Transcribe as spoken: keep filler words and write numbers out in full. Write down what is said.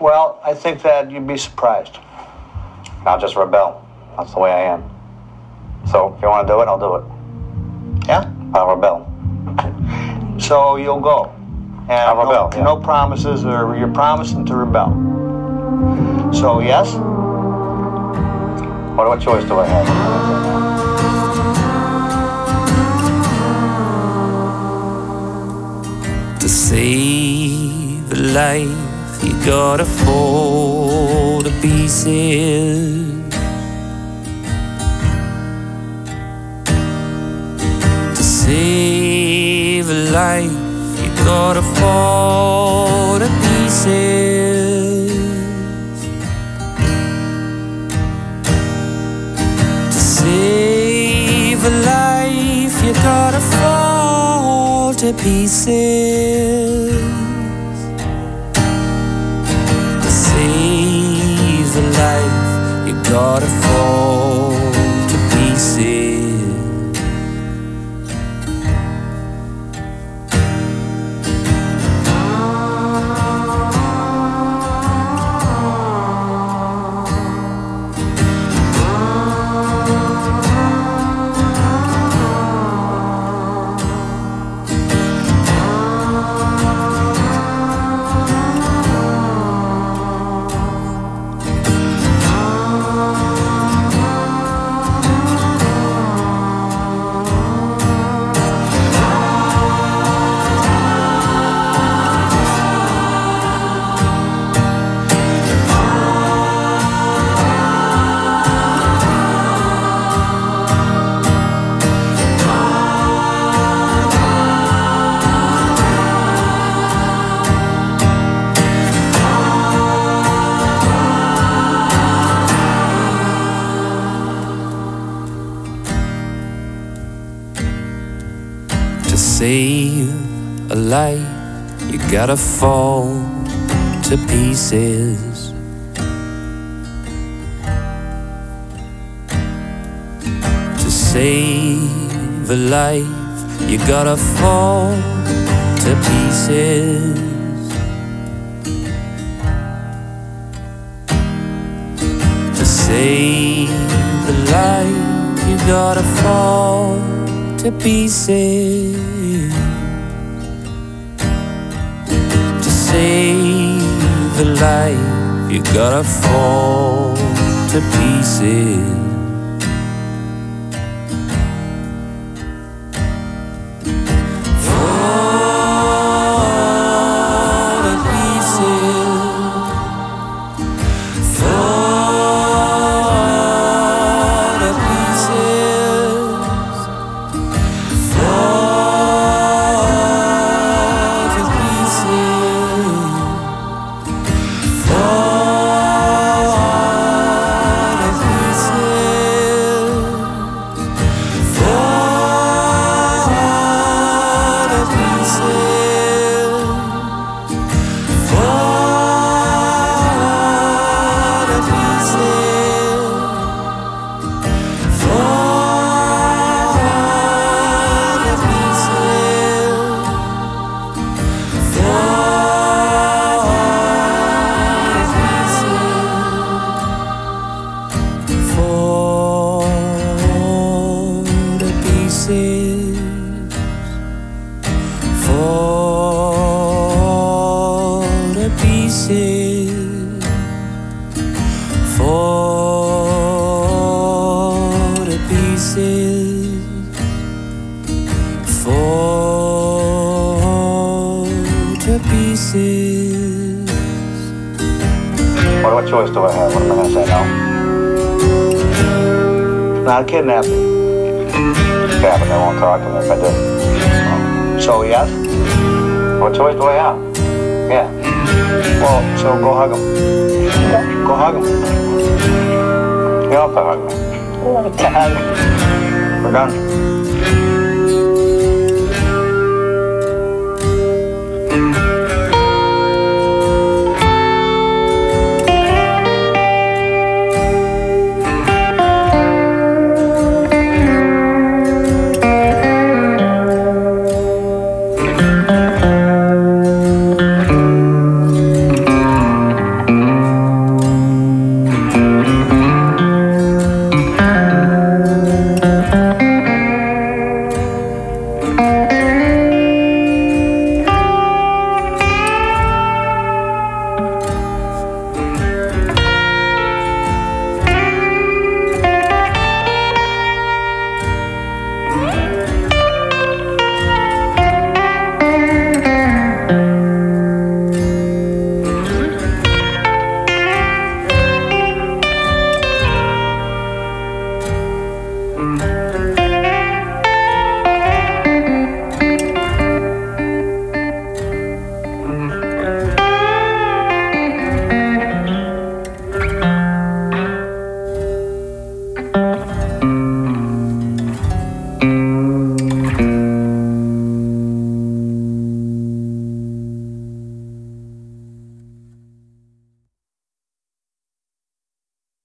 Well, I think that you'd be surprised. I'll just rebel. That's the way I am. So if you want to do it, I'll do it. Yeah? I'll rebel. So you'll go. And I'll no, rebel, yeah. no promises, or you're promising to rebel. So yes? What, what choice do I have? To save a life, you gotta fall to pieces. To save a life, you gotta fall to pieces. To save a life, you gotta fall to pieces. To save a life, you gotta fall to pieces. Save a life, you gotta fall to pieces. To save a life, you gotta fall to pieces. To save a life, you gotta fall to pieces. To save a life, you gotta fall to pieces. Fall to pieces. Fall to pieces. What, what choice do I have? What am I going to say now? Not kidnapping. Yeah, but they won't talk to me if I do. So yes? What choice do I have? Yeah. Well, so go hug him. Go hug him. You don't have to hug me. We're done.